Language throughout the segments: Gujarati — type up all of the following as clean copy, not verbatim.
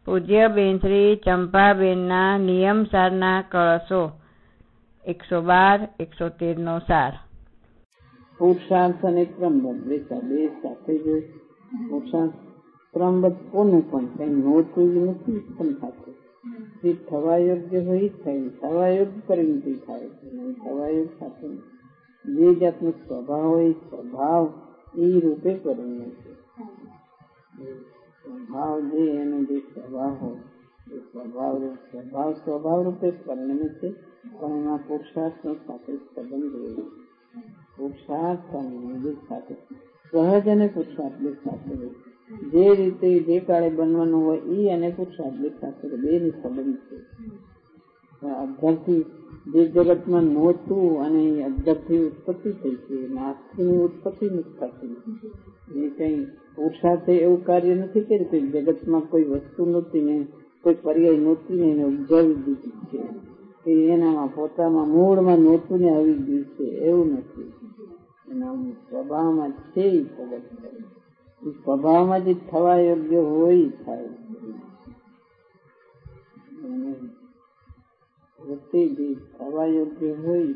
પૂજ્ય બેન શ્રી ચંપાબેનના નિયમસારના કળશો 112, 113 નો સાર. પુરુષાર્થ અને ક્રમબદ્ધ બે સાથે જોઈએ. પુરુષાર્થ ક્રમબદ્ધ કોનું પણ કઈ નહોતું નથી પણ થતું. જે થવા યોગ્ય હોય થાય, થવા યોગ્ય પરિણતિ થાય, થવા યોગ્ય થતું. જે જાતનો સ્વભાવ હોય સ્વભાવ એ રૂપે પરિણમે છે. સ્વભાવ જે એનો જે સ્વભાવ હોય એ સ્વભાવ રૂપે પરિણમે છે. પણ એમાં પુરુષાર્થ સાથે સંબંધ હોય. પુરુષાર્થ અને નિર્દેશ સાથે સહજ અને પુરુષાર્થ સાથે હોય. જે રીતે જે કાળે બનવાનું હોય એ અને પુરુષાર્થ સાથે બે ની સંબંધ છે. અધ્ધરથી જે જગતમાં નહોતું અને અધ્ધરથી ઉત્પત્તિ થઈ છે, નાશની ઉત્પત્તિ નથી થતી. એ કઈ પુરુષાર્થે એવું કાર્ય નથી કર્યું કે જગતમાં કોઈ વસ્તુ નહોતી ને કોઈ પર્યાય નહોતી ને એને ઉપજાવી દીધી છે. કે એનામાં પોતામાં મૂળમાં નહોતું ને આવી ગયું છે, એવું નથી. એના સ્વભાવમાં છે એ પ્રગટ કરે. સ્વભાવમાં જે થવા યોગ્ય હોય થાય. જે થવા યોગ્ય હોય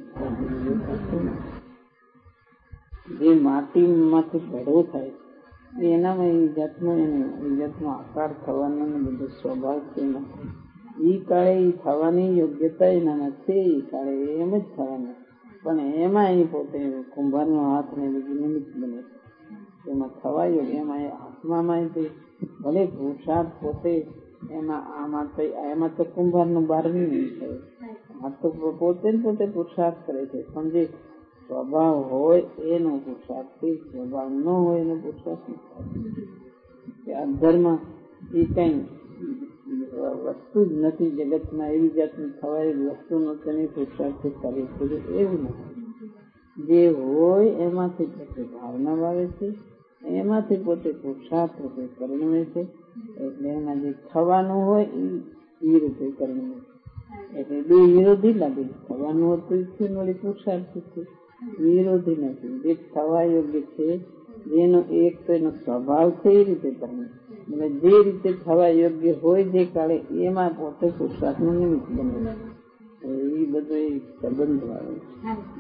જે માટીમાંથી ભેળો થાય એનામાં એ જાતનો આકાર થવાનો બધો સ્વભાવ છે. એ કાળે એ થવાની યોગ્યતા એનામાં છે. એ કાળે એમ જ થવાના. પણ એમાં એ પોતે કુંભારનો હાથ ને બધું નિમિત્ત બને છે. એમાં થવા યોગ્ય એમાં આત્મામાં ભલે પુરુષાર્થ પોતે એમાં તો કુંભારનું 12મી નહીં થાય. આ તો પોતે પુરુષાર્થ કરે છે. પણ જે સ્વભાવ હોય એનો પુરુષાર્થ છે, સ્વભાવ ન હોય એનો પુરુષાર્થ નથી. અધર્મ એ કઈ વસ્તુ જ નથી જગતમાં. એવી જાતની થવાય વસ્તુ નથી પુરુષાર્થ કરે છે એવું નથી. જે હોય એમાંથી પોતે ભાવના વાવે છે, એમાંથી પોતે પુરુષાર્થ રૂપે પરિણમે છે. એટલે એમાં જે થવાનું હોય એ રૂપે પરિણમે છે. એટલે બે વિરોધી લાગે. થવાનું હતું છે વળી પુરુષાર્થ છે, વિરોધી નથી. જે થવા યોગ્ય છે જેનો એક તો એનો સ્વભાવ છે એ રીતે પરિણમે. એટલે જે રીતે થવા યોગ્ય હોય જે કાળે એમાં પોતે પુરુષાર્થ નું નિમિત્ત બને. એ બધો સંબંધ આવે છે.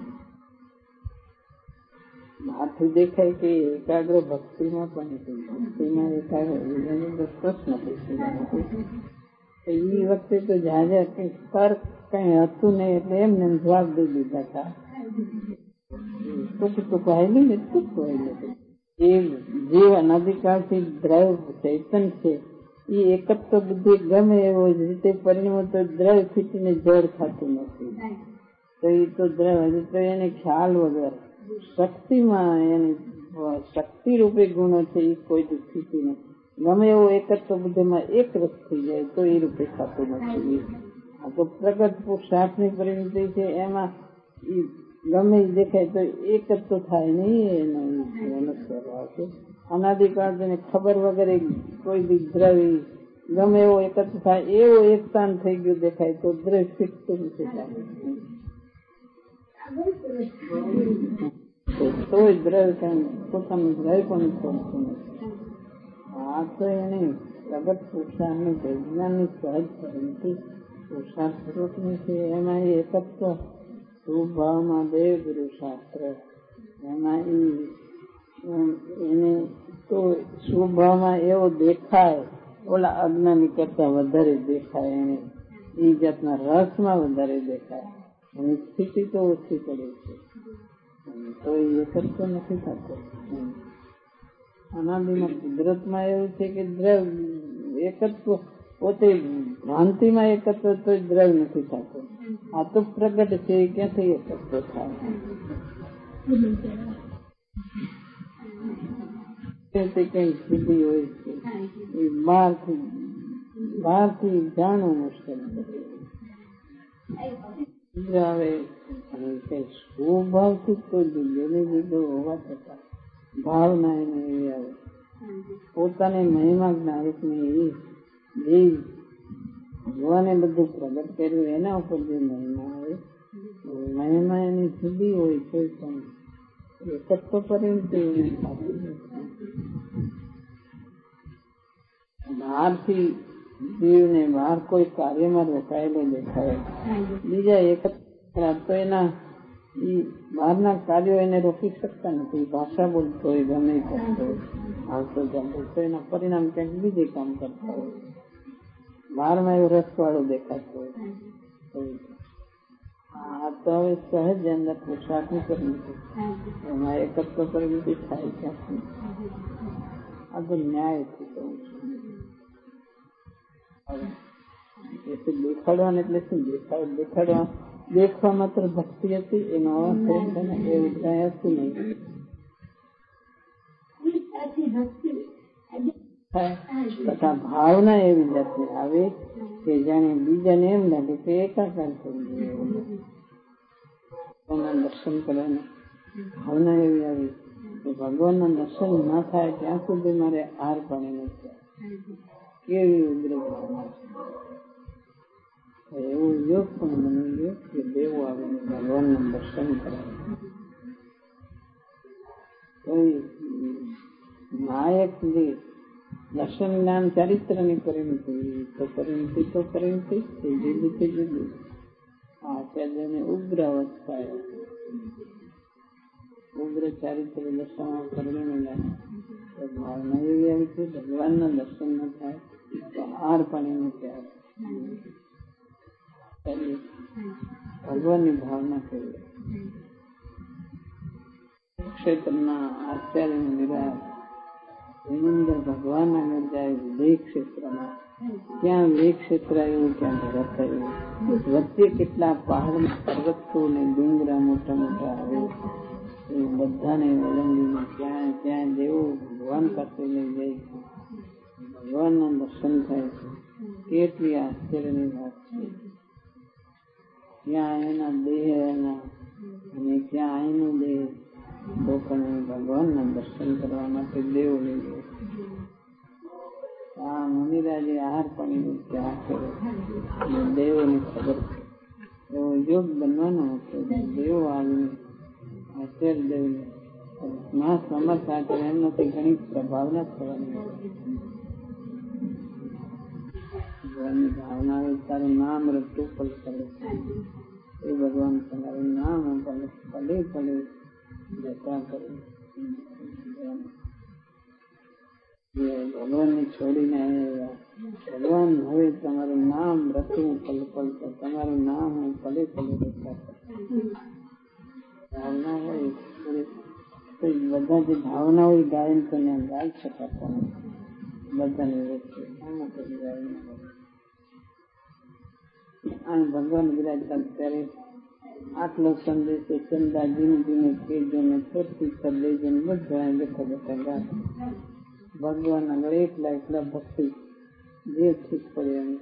બહારથી દેખાય કે એકાગ્ર ભક્તિમાં પણ ભક્તિમાં એકાગ્ર પ્રશ્ન પૂછે. એ વખતે તો જાજા કઈ તર્ક કઈ હતું નહીં એટલે એમને જવાબ દઈ દીધા હતા. ટૂંક આવેલું ને ટૂંક આવેલું. એ જીવ અનાદિકાળથી દ્રવ ચૈતન છે એ એકત્વ બુદ્ધિ ગમે એવો રીતે પરિણમે તો દ્રવ ફીટીને જળ થતું નથી. તો એ તો દ્રવ હજી તો એને ખ્યાલ વગર શક્તિમાં એની શક્તિ રૂપે ગુણો છે એ કોઈ સ્થિતિ નથી. ગમે એવો એકત્વ બુદ્ધિમાં એક રસ થઈ જાય તો એ રૂપે થતું નથી. આ તો પ્રગટ પુરુષાર્થની પરિણતિ છે. એમાં ગમે દેખાય તો એકત્વ થાય નહીં. એનો સ્વભાવ છે અનાદિકાળ તેને ખબર વગર કોઈ બી દ્રવ્ય ગમે એવો એકત્વ થાય એવો એક સ્થાન થઈ ગયું દેખાય તો દ્રવ્ય ફીટતું નથી થાય. તોય દ્રવ્ય કઈ પોતાનું દ્રવ્ય પણ છોડતું નથી. આ તો એને પ્રગટ પુરુષાર્થની વૈજ્ઞાનિક સહજ પરિણતિ પુરુષાર્થ સ્વરૂપની છે. એમાં એ એકત્વ સ્વભાવમાં દેવ ગુરુ શાસ્ત્ર એમાં એને તો સ્વભાવમાં એવો દેખાય ઓલા અજ્ઞાની કરતા વધારે દેખાય. એને એ જાતના રસમાં વધારે દેખાય. એની સ્થિતિ તો ઓછી પડે છે તો એ એકત્વ નથી થતો. અનાદિમાં કુદરતમાં એવું છે કે દ્રવ એકત્વ પોતે ભ્રાંતિમાં એકત્વ તો દ્રવ નથી થતો. આ તો પ્રગટ છે ક્યાંથી એકત્વ થાય. કઈ સિદ્ધિ હોય છે એ બહારથી જાણવું મુશ્કેલ આવે. કઈ સ્વભાવથી કોઈ જુદો હોવા છતાં ભાવના એને એવી આવે. પોતાની મહિમા જ્ઞાનની જે ભગવાને બધું પ્રગટ કર્યું એના ઉપર જે મહિમા આવે મહિમા એની જુદી હોય છે પણ એકત્વ પરિણતિ બહારથી જીવને બહાર કોઈ કાર્યમાં રોકાયેલો દેખાય, બીજા એક તો એના બહારના કાર્યો એને રોકી શકતા નથી. ભાષા બોલતો હોય, ગમે કરતો હોય, હાલતો ચાલતો તો એના પરિણામ ક્યાંક બીજે કામ કરતા હોય, બહારમાં એવું રસવાળું દેખાતું હોય. આ તો હવે સહજ અંદર પુરુષાર્થની પરિણતિ, એમાં એકત્વ પરિણતિ થાય ક્યાંથી? આ તો ન્યાયથી કહું છું. દેખાડવા એટલે શું? દેખાડવા દેખવા માત્ર ભક્તિ હતી, એનો અર્થ એ વિચાર હતું નહીં. તથા ભાવના એવી જાતની આવે કે જાણે બીજાને એમ લાગે કે એકાકાર કરી દર્શન કરવાના ભાવના એવી આવી કે ભગવાનના દર્શન ના થાય ત્યાં સુધી મારે હાર પાણી નથી. કેવી ઉગ્ર ભાવના છે! એવું યોગ પણ બની ગયો કે દેવો આવીને ભગવાનનું દર્શન કરાવે. કોઈ નાયક જે દર્શન જ્ઞાન ચારિત્રની પરિણતિ તો પરિણતિ જુદી. આચાર્યને ઉગ્ર અવસ્થાએ ઉગ્ર ચારિત્ર દર્શન પરિણમેલા ભાવના એવી આવી છે ભગવાનના દર્શન ન થાય તો હાર પાણી નથી આવે. ભગવાનની ભાવના કરી ક્ષેત્રના આચાર્ય વિરાટ એની અંદર ભગવાન આગળ જાય વિદેહ ક્ષેત્રમાં, ત્યાં વિદેહ ક્ષેત્ર આવ્યું, ત્યાં ઘર થયું, વચ્ચે કેટલા પહાડ પર્વતો ને ડુંગરા મોટા મોટા આવે એ બધાને ઓળંગીને ત્યાં દેવો ભગવાન પાસે લઈ જાય છે, ભગવાનના દર્શન થાય છે. કેટલી આશ્ચર્યની વાત છે! ત્યાં એના દેહ અને ત્યાં એનું દેહ લોકોને ભગવાનના દર્શન કરવા માટે દેવ લઈ ગયો. આ મુનિરાજે આહાર પાણી ત્યાગ કર્યો. દેવોની ખબર એવો યોગ બનવાનો હતો. દેવો આવીને આચાર્ય દેવને મા સમર્થ આચાર્ય એમ નથી ઘણી પ્રભાવના થવાની. ભગવાનની ભાવના આવે તારું નામ રટું પલ કરે એ ભગવાન તમારું નામ પલે પલે જતા કરે. ભગવાનને છોડીને આવ્યા. ભગવાન હવે તમારું નામ રટું પલ પલ, તમારું નામ હું પલે પલે જતા કરું. ભાવના હોય તો બધા જે ભાવના હોય ગાયન કરીને ગાઈ શકાતા બધાની વચ્ચે ભગવાન બિરાજતા ત્યારે આટલો સંદેશ ચંદા જીને કેજો ને પૃથ્વી પર લેજો ને બધા બેઠા બેઠા ગાતા. ભગવાન આગળ એકલા ભક્તિ જે ઠીક પડે એમ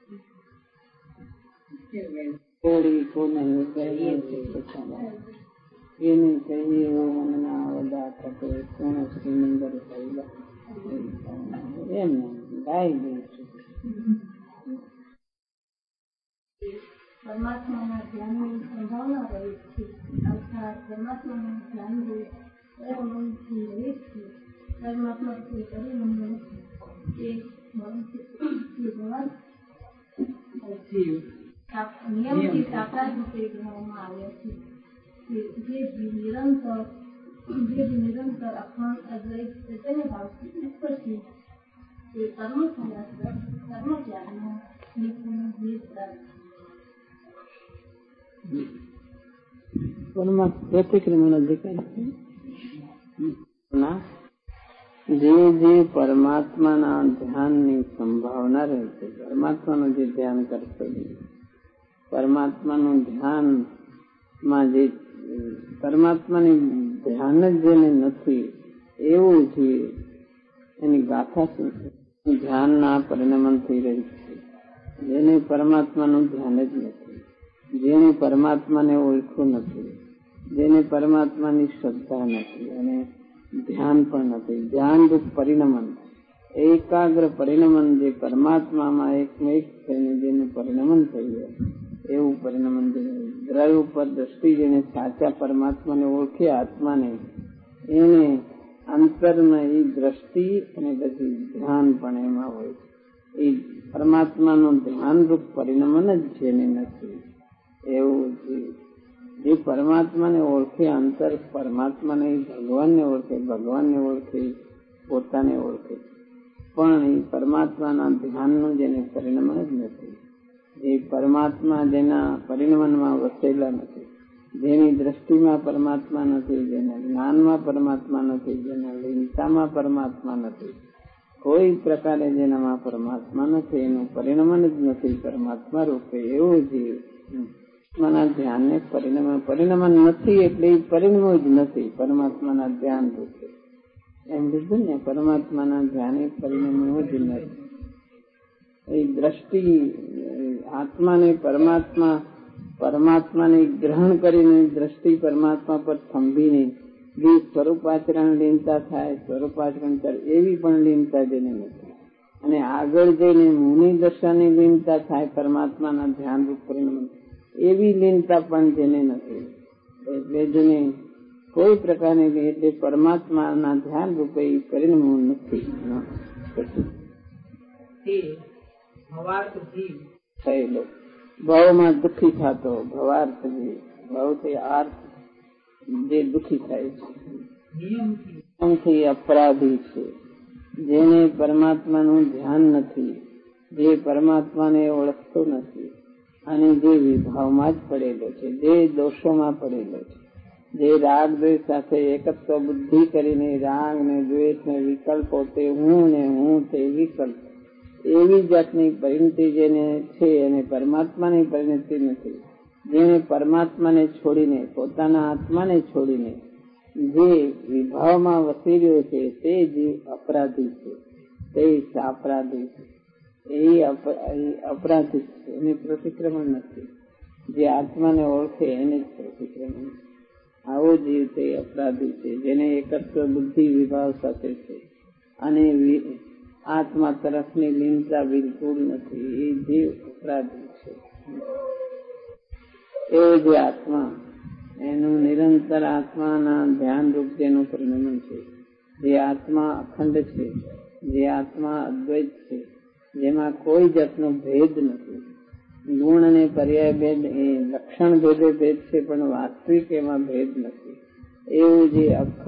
એને કહીએ મને ના બધા થતો કોણ શ્રીમંદર એમ ગાઈ ગઈ છું. પરમાત્માના ધ્યાનની સંભાવના રહે છે, અર્થાત પરમાત્માનું ધ્યાન મનથી રહે છે. પરમાત્મા કોઈ પરિબંધ નથી. નિયમથી સાકાર રૂપે ગણવામાં આવ્યા છે. જે નિરંતર અખંડ અદ્વૈત ચૈતન્ય ભાવથી ઉપર છે તે કર્મત્યાગનો નિપુણ ભેદ પ્રાપ્ત. પ્રતિક્રમણ અધિકાર જે પરમાત્માના ધ્યાનની સંભાવના રહે છે, પરમાત્માનું જે ધ્યાન કરતો પરમાત્માનું ધ્યાનમાં જે પરમાત્માની ધ્યાન જ જેને નથી એવું છે એની ગાથા શું છે? ધ્યાનના પરિણમન થઈ રહી છે. જેને પરમાત્માનું ધ્યાન જ નથી, જેને પરમાત્માને ઓળખ્યું નથી, જેને પરમાત્માની શ્રદ્ધા નથી અને ધ્યાન પણ નથી. ધ્યાનરૂપ પરિણમન, એકાગ્ર પરિણમન જે પરમાત્મામાં એકમેક થઈને જેનું પરિણમન થઈ જાય એવું પરિણમન દ્રવ્ય ઉપર દ્રષ્ટિ જેને સાચા પરમાત્માને ઓળખે આત્માને એને અંતરમાં એ દ્રષ્ટિ અને પછી ધ્યાન પણ એમાં હોય છે. એ પરમાત્માનું ધ્યાનરૂપ પરિણમન જ જેને નથી એવું જે પરમાત્માને ઓળખે, અંતર પરમાત્માને, ભગવાનને ઓળખે, ભગવાનને ઓળખે, પોતાને ઓળખે, પણ એ પરમાત્માના ધ્યાનનું જેને પરિણમન જ નથી, જે પરમાત્મા જેના પરિણમનમાં વસેલા નથી, જેની દ્રષ્ટિમાં પરમાત્મા નથી, જેના જ્ઞાનમાં પરમાત્મા નથી, જેના લીનતામાં પરમાત્મા નથી, કોઈ પ્રકારે જેનામાં પરમાત્મા નથી, એનું પરિણમન જ નથી પરમાત્મા રૂપે, એવું જીવ પરમાત્માના ધ્યાનને પરિણમન નથી એટલે એ પરિણમવું જ નથી પરમાત્માના ધ્યાન રૂપે. એમ લીધું ને, પરમાત્માના ધ્યાને પરિણમવું જ નથી. એ દ્રષ્ટિ આત્માને પરમાત્માને ગ્રહણ કરીને દ્રષ્ટિ પરમાત્મા પર થંભીને જે સ્વરૂપાચરણ લીનતા થાય, સ્વરૂપાચરણ કરે એવી પણ લીનતા જેને નથી. અને આગળ જઈને મુનિ દશાની લીનતા થાય પરમાત્માના ધ્યાન રૂપ પરિણમન, એવી લીનતા પણ જેને નથી. એટલે જેને કોઈ પ્રકારની, એટલે પરમાત્માના ધ્યાન રૂપે પરિણમવું નથી. થયેલો ભાવમાં દુઃખી થતો ભવાર્થ જીવ, ભાવથી આર્થ જે દુઃખી થાય છે, નિયમથી અપરાધી છે, જેને પરમાત્માનું ધ્યાન નથી, જે પરમાત્માને ઓળખતો નથી, અને જે વિભાવમાં જ પડેલો છે, જે દોષોમાં પડેલો છે, જે રાગ દ્વેષ સાથે એકત્વ બુદ્ધિ કરીને રાગ ને દ્વેષ ને વિકલ્પો, તે હું ને હું તે વિકલ્પ, એવી જાતની પરિણતિ જેને છે એને પરમાત્માની પરિણતિ નથી. જેને પરમાત્માને છોડીને, પોતાના આત્માને છોડીને જે વિભાવમાં વસી રહ્યો છે તે જીવ અપરાધી છે, તે અપરાધી છે, એ અપરાધી છે, એને પ્રતિક્રમણ નથી. જે આત્માને ઓળખે એને જ પ્રતિક્રમણ. આવો જીવ તે અપરાધી છે, જેને એકત્વ બુદ્ધિ વિભાવ સાથે છે અને આત્મા તરફની લીનતા બિલકુલ નથી. એ જીવ અપરાધી છે. એ જે આત્મા, એનું નિરંતર આત્માના ધ્યાન રૂપ જેનું પરિણમન છે, જે આત્મા અખંડ છે, જે આત્મા અદ્વૈત છે, જેમાં કોઈ જાતનો ભેદ નથી. ગુણ અને પર્યાય ભેદ એ લક્ષણ ભેદે ભેદ છે, પણ વાસ્તવિક એમાં ભેદ નથી. એવું જે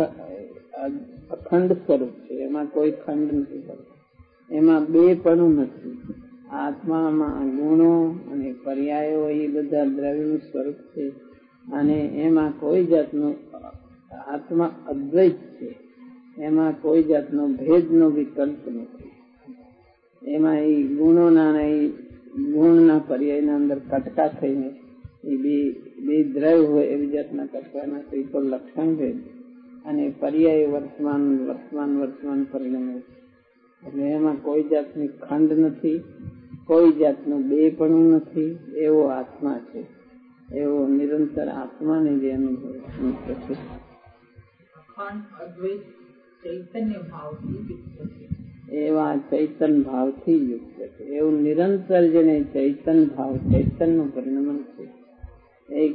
અખંડ સ્વરૂપ છે, એમાં કોઈ ખંડ નથી પડતો, એમાં બે પણ નથી. આત્મામાં ગુણો અને પર્યાયો એ બધા દ્રવ્યનું સ્વરૂપ છે, અને એમાં કોઈ જાતનો આત્મા અદ્વૈત છે, એમાં કોઈ જાતનો ભેદનો વિકલ્પ નથી. એમાં એ ગુણોના અને ગુણના પર્યાયના અંદર કટકા થઈને એ બે દ્રવ્ય હોય એવી જાતના કટકાના તો એ તો લક્ષણ ભેદ, અને પર્યાય વર્તમાન પરિણમે. એટલે એમાં કોઈ જાતની ખંડ નથી, કોઈ જાતનું બે પણ નથી. એવો આત્મા છે, એવો નિરંતર આત્માને જે અનુભવ છે. એવા ચૈતન ભાવથી યુક્ત છે, એવું નિરંતર જેને ચૈતન ભાવ, ચૈતનનું પરિણમન છે. એક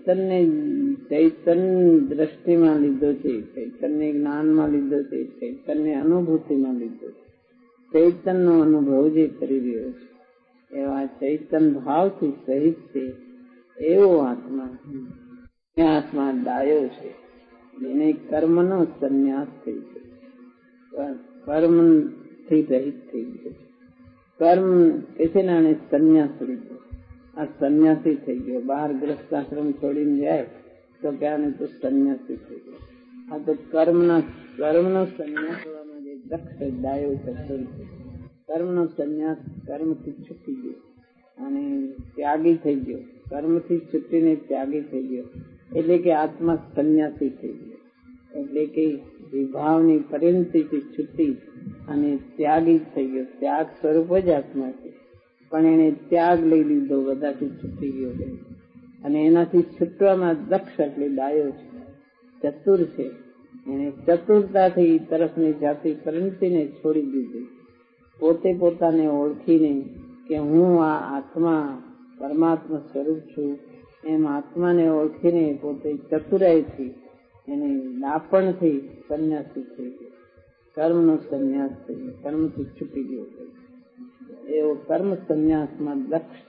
ચૈતન દ્રષ્ટિમાં લીધો છે, ચૈતન્ય જ્ઞાનમાં લીધો છે, ચૈતન્ય અનુભૂતિમાં લીધો છે, ચૈતનનો અનુભવ જે કરી રહ્યો છે, એવા ચૈતન ભાવથી સહિત છે એવો આત્મા. આત્મા ડાયો છે, જેને કર્મનો સંન્યાસ થઈ ગયો, કર્મથી રહિત થઈ ગયો. કર્મ કે છે ને આને સંન્યાસ લીધો, આ સંન્યાસી થઈ ગયો. બહાર ગ્રસ્તાશ્રમ છોડીને જાય તો કે આને તો સંન્યાસી થઈ ગયો. આ તો કર્મનો સંન્યાસ હોવામાં જે દક્ષ ડાયો ચતુર છે, કર્મનો સંન્યાસ, કર્મથી છૂટી ગયો અને ત્યાગી થઈ ગયો. કર્મથી છૂટીને ત્યાગી થઈ ગયો, એટલે કે આત્મા સંન્યાસી થઈ ગયો. એટલે કે વિભાવની પરિણતિથી છૂટી અને ત્યાગી થઈ ગયો. ત્યાગ સ્વરૂપ જ આત્મા છે, પણ એને ત્યાગ લઈ લીધો, બધાથી છૂટી ગયો છે. અને એનાથી છૂટવામાં દક્ષ એટલે ડાયો છે, ચતુર છે. એને ચતુરતાથી તરફની જાતિ પરિણતિને છોડી દીધી. પોતે પોતાને ઓળખીને કે હું આ આત્મા પરમાત્મા સ્વરૂપ છું, એમ આત્માને ઓળખીને પોતે ચતુરાઈથી એને ડાપણથી સંન્યાસી થઈ ગયો. કર્મનો સંન્યાસ થઈ ગયો, કર્મથી છૂટી ગયો. એવો કર્મ સંન્યાસમાં દક્ષ,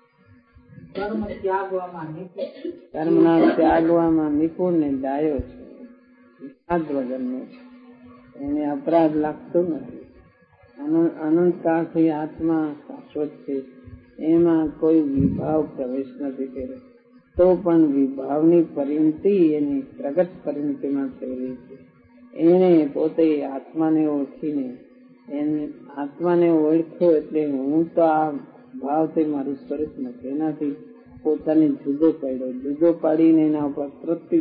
કર્મના ત્યાગવામાં નિપુણ ને ડાયો છે, વગરનો છે, એને અપરાધ લાગતો નથી. અનંત કાળથી આત્મા શાશ્વત છે, એમાં કોઈ વિભાવ પ્રવેશ નથી કર્યો, તો પણ વિભાવની પરિણતિ એની પ્રગટ પરિણતિમાં થઈ રહી છે. એને પોતે આત્માને ઓળખીને આત્માને ઓળખ્યો એટલે હું તો આ ભાવથી મારું સ્વરૂપ નથી, એનાથી પોતાને જુદો પાડ્યો, જુદો પાડીને એના ઉપર પ્રતિ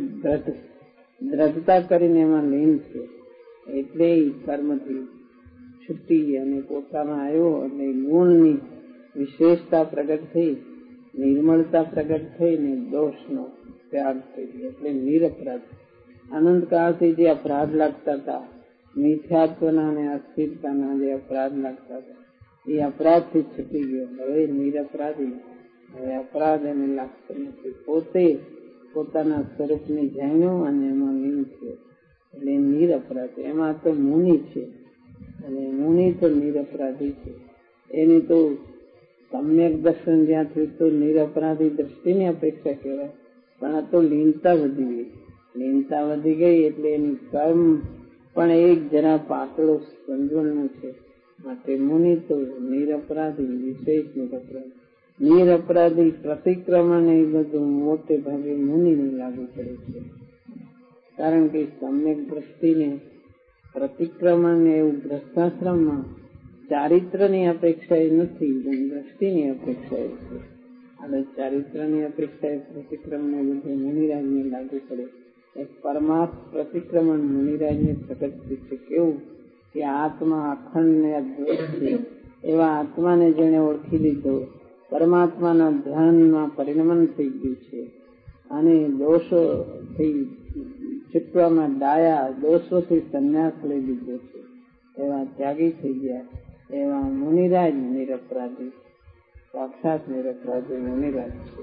દ્રઢતા કરીને એમાં લીન છે. એટલે કર્મથી છૂટી અને પોતામાં આવ્યો અને ગુણની વિશેષતા પ્રગટ થઈ, નિર્મળતા પ્રગટ થઈ ને દોષનો ત્યાગ થઈ ગયો એટલે નિરપરાધ. અનંત કાળથી જે અપરાધ લાગતા હતા, મિથ્યાત્વના અને અસ્થિરતાના જે અપરાધ લાગતા હતા, એ અપરાધથી છૂટી ગયો. હવે નિરપરાધી, હવે અપરાધ એને લાગતો નથી. પોતે પોતાના સ્વરૂપને જાણ્યું અને એમાં લીન થયો એટલે નિરપરાધી. એમાં તો મુનિ છે અને મુનિ તો નિરપરાધી છે. એની તો સમ્યક દર્શન જ્યાં થયું તો નિરપરાધી દ્રષ્ટિની અપેક્ષા કહેવાય, પણ આ તો લીનતા વધી ગઈ. લીનતા વધી ગઈ એટલે એની કર્મ પણ એક જરા પાતળો સમજણનો છે. માટે મુનિ તો નિરપરાધી, વિશેષ નિરપરાધી. નિરપરાધી પ્રતિક્રમણ એ બધું મોટે ભાગે મુનિને લાગુ પડે છે, કારણ કે સમ્યક દ્રષ્ટિને પ્રતિક્રમણ એવું ગ્રસ્થાશ્રમમાં ચારિત્રની અપેક્ષા એ નથી, દ્રષ્ટિની અપેક્ષા એ છે. અને ચારિત્રની અપેક્ષા એ પ્રતિક્રમણ એ બધું મુનિરાજને લાગુ પડે. એક પરમાર્થ પ્રતિક્રમણ મુનિરાજને પ્રગટ છે. કેવું કે આત્મા અખંડ ને અદ્વૈત છે, એવા આત્માને જેને ઓળખી લીધો, પરમાત્માના ધ્યાનમાં પરિણમન થઈ ગયું છે અને દોષોથી છૂટવામાં ડાયા, દોષોથી સંન્યાસ લઈ લીધો છે, એવા ત્યાગી થઈ ગયા. એવા મુનિરાજ નિરપરાધી, સાક્ષાત નિરપરાધી મુનિરાજ છે.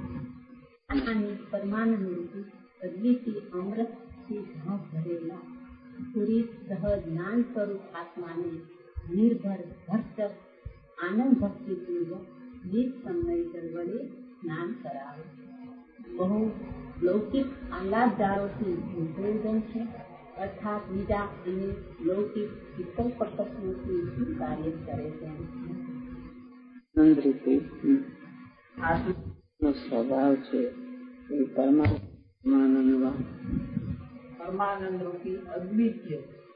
પરમાનંદ અદ્વિતીય અમૃતથી ભરેલા પૂરી સહજ જ્ઞાન સ્વરૂપ આત્માને નિર્ભર ભરચક આનંદ ભક્તિપૂર્વક નિજ સમય વડે સ્નાન કરાવે. બહુ લૌકિક આહ્લાદદારોથી ઉદ્બોધન છે, અર્થાત બીજા અને લૌકિક વિકલ્પ પટકનોથી શું કાર્ય કરે છે. આત્માનો સ્વભાવ છે એ પરમાનંદ રૂપી અદ્વિતીય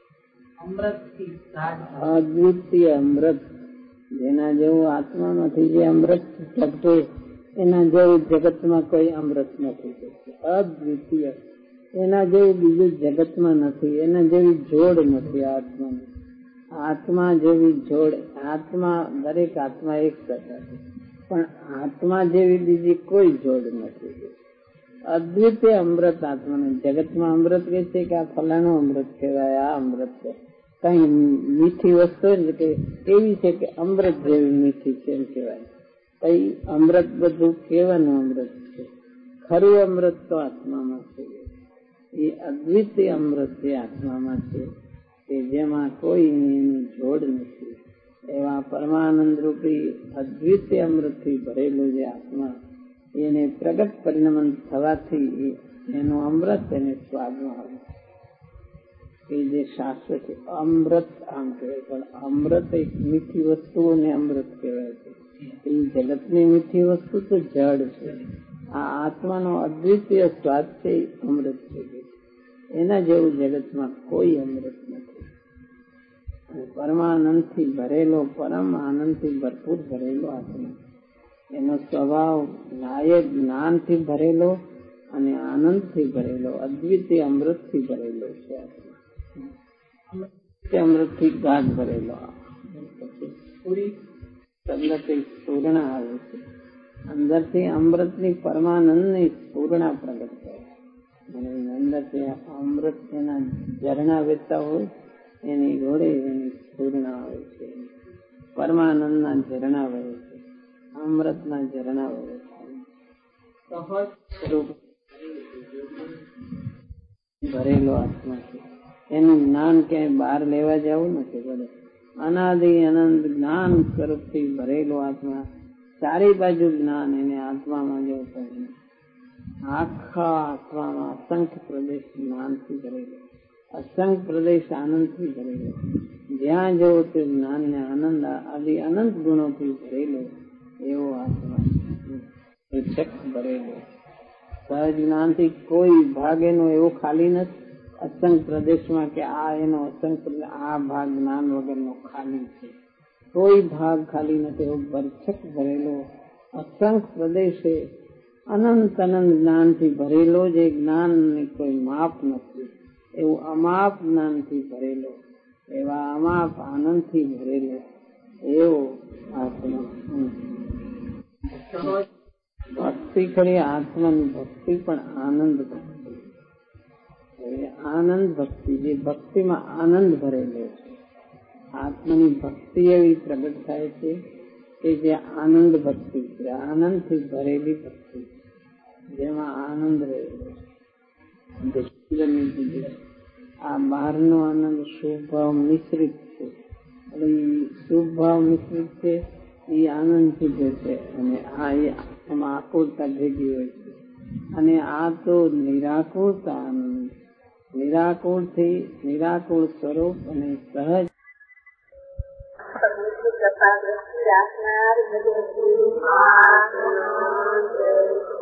અમૃત, જેના જેવું આત્મામાંથી જે અમૃત છટકે એના જેવું જગતમાં કોઈ અમૃત નથી. અદ્વિતીય, એના જેવું બીજું જગતમાં નથી, એના જેવી જોડ નથી આત્માની. આત્મા જેવી જોડ, આત્મા દરેક આત્મા એક કરતા છે, પણ આત્મા જેવી બીજી કોઈ જોડ નથી. અદ્વિતીય અમૃત આત્માને. જગતમાં અમૃત કે છે કે આ ફલાણું અમૃત કહેવાય, આ અમૃત છે, કઈ મીઠી વસ્તુ કે એવી છે કે અમૃત જેવી મીઠી છે એમ કહેવાય. કઈ અમૃત બધું કેવાનું અમૃત છે, ખરું અમૃત તો આત્મામાં છે. એ અદ્વિતીય અમૃત જે આત્મામાં છે કે જેમાં કોઈ એની જોડ નથી, એવા પરમાનંદ રૂપી અદ્વિતીય અમૃતથી ભરેલું જે આત્મા, એને પ્રગટ પરિણમન થવાથી એનું અમૃત એને સ્વાદમાં આવે એ જે શાસ્ત્ર છે. અમૃત આમ કહેવાય, પણ અમૃત એક મીઠી વસ્તુઓને અમૃત કહેવાય છે. એ જગતની મીઠી વસ્તુ તો જડ છે. આ આત્માનો અદ્વિતીય સ્વાદ છે, અમૃત છે. એના જેવું જગતમાં કોઈ અમૃત નથી. પરમાનંદથી ભરેલો, પરમ આનંદથી ભરપૂર ભરેલો આત્મા, એનો સ્વભાવ નાયક જ્ઞાનથી ભરેલો અને આનંદથી ભરેલો, અદ્વિતીય અમૃતથી ભરેલો છે. અમૃતથી ગાઢ ભરેલો. પૂરી અંદરથી સ્ફૂર્ણા આવે છે, અંદરથી અમૃતની પરમાનંદની સ્ફૂર્ણા પ્રગટ થાય અને અંદરથી અમૃત એના ઝરણા વહેતા હોય એની ઘોડે એની સ્ફૂર્ણા આવે છે. પરમાનંદના ઝરણા વહે છે, અમૃતના ઝરણા વહે છે. સહજ સ્વરૂપ ભરેલો આત્મા છે. એનું જ્ઞાન ક્યાંય બહાર લેવા જવું નથી પડે. અનાદિ અનંત જ્ઞાન સ્વરૂપથી ભરેલો આત્મા, ચારે બાજુ જ્ઞાન એને આત્મામાં જેવું કહ્યું. આખા આત્મામાં અસંખ્ય પ્રદેશ જ્ઞાનથી ભરેલો, અસંખ્ય પ્રદેશ આનંદથી ભરેલો, જ્યાં જવો તે જ્ઞાન ને આનંદ આદિ અનંત ગુણોથી ભરેલો એવો આત્મા, પ્રત્યક્ષ ભરેલો. સહજ જ્ઞાનથી કોઈ ભાગ એનો એવો ખાલી નથી અસંખ્ય પ્રદેશમાં કે આ એનો અસંખ્ય આ ભાગ જ્ઞાન વગરનો ખાલી છે. કોઈ ભાગ ખાલી નથી એવો ભરચક ભરેલો અસંખ્ય પ્રદેશે અનંત અનંત જ્ઞાનથી ભરેલો, જે જ્ઞાન ની કોઈ માપ નથી એવું અમાપ જ્ઞાનથી ભરેલો, એવા અમાપ આનંદથી ભરેલો એવો આત્મા. ભક્તિ ખરી આત્માની ભક્તિ પણ આનંદ ભક્તિ, આનંદ ભક્તિ, જે ભક્તિમાં આનંદ ભરેલો છે. આત્માની ભક્તિ એવી પ્રગટ થાય છે કે જે આનંદ ભક્તિ છે, આનંદથી ભરેલી ભક્તિ, જેમાં આનંદ રહેલો છે. આ બહારનો આનંદ શુભ ભાવ મિશ્રિત છે, એટલે શુભ ભાવ મિશ્રિત છે એ આનંદથી જશે, અને આમાં આકુરતા ભેગી હોય છે. અને આ તો નિરાકુરતા આનંદ, નિરાકુરથી નિરાકુર સ્વરૂપ અને સહજ કૃપા દ્રષ્ટિ રાખનાર